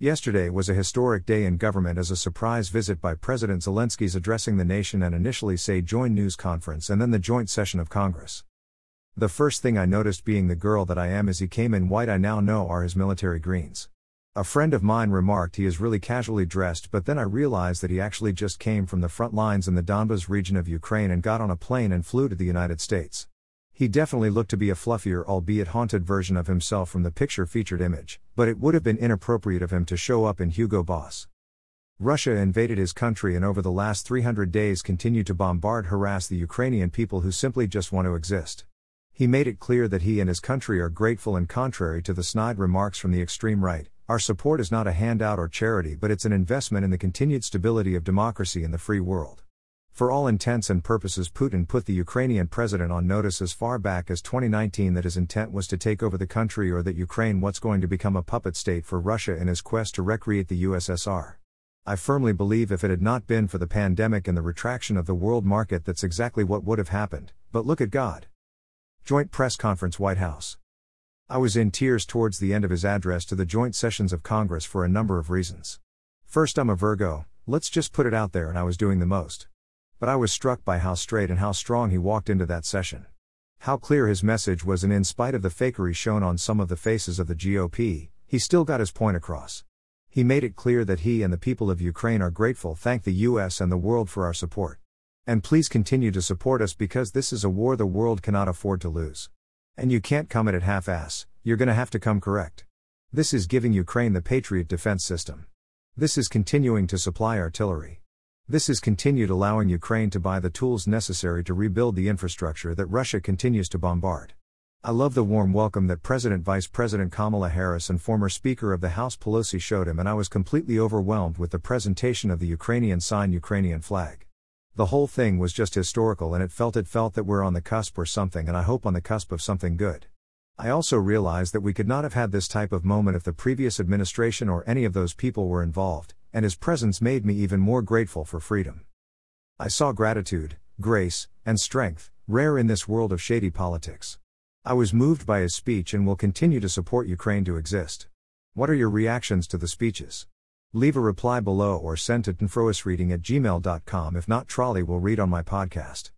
Yesterday was a historic day in government as a surprise visit by President Zelensky's addressing the nation and initially say joint news conference and then the joint session of Congress. The first thing I noticed being the girl that I am as he came in white I now know are his military greens. A friend of mine remarked he is really casually dressed, but then I realized that he actually just came from the front lines in the Donbas region of Ukraine and got on a plane and flew to the United States. He definitely looked to be a fluffier albeit haunted version of himself from the picture featured image, but it would have been inappropriate of him to show up in Hugo Boss. Russia invaded his country and over the last 300 days continued to harass the Ukrainian people who simply just want to exist. He made it clear that he and his country are grateful, and contrary to the snide remarks from the extreme right, our support is not a handout or charity but it's an investment in the continued stability of democracy in the free world. For all intents and purposes, Putin put the Ukrainian president on notice as far back as 2019 that his intent was to take over the country, or that Ukraine was going to become a puppet state for Russia in his quest to recreate the USSR. I firmly believe if it had not been for the pandemic and the retraction of the world market, that's exactly what would have happened, but look at God. Joint press conference, White House. I was in tears towards the end of his address to the joint sessions of Congress for a number of reasons. First, I'm a Virgo, let's just put it out there, and I was doing the most. But I was struck by how straight and how strong he walked into that session. How clear his message was, and in spite of the fakery shown on some of the faces of the GOP, he still got his point across. He made it clear that he and the people of Ukraine are grateful, thank the US and the world for our support. And please continue to support us because this is a war the world cannot afford to lose. And you can't come at it half-ass, you're gonna have to come correct. This is giving Ukraine the Patriot defense system. This is continuing to supply artillery. This is continued allowing Ukraine to buy the tools necessary to rebuild the infrastructure that Russia continues to bombard. I love the warm welcome that Vice President Kamala Harris and former Speaker of the House Pelosi showed him, and I was completely overwhelmed with the presentation of the Ukrainian signed Ukrainian flag. The whole thing was just historical, and it felt that we're on the cusp or something, and I hope on the cusp of something good. I also realized that we could not have had this type of moment if the previous administration or any of those people were involved, and his presence made me even more grateful for freedom. I saw gratitude, grace, and strength, rare in this world of shady politics. I was moved by his speech and will continue to support Ukraine to exist. What are your reactions to the speeches? Leave a reply below or send to tinfroisreading@gmail.com. If not, Trolley will read on my podcast.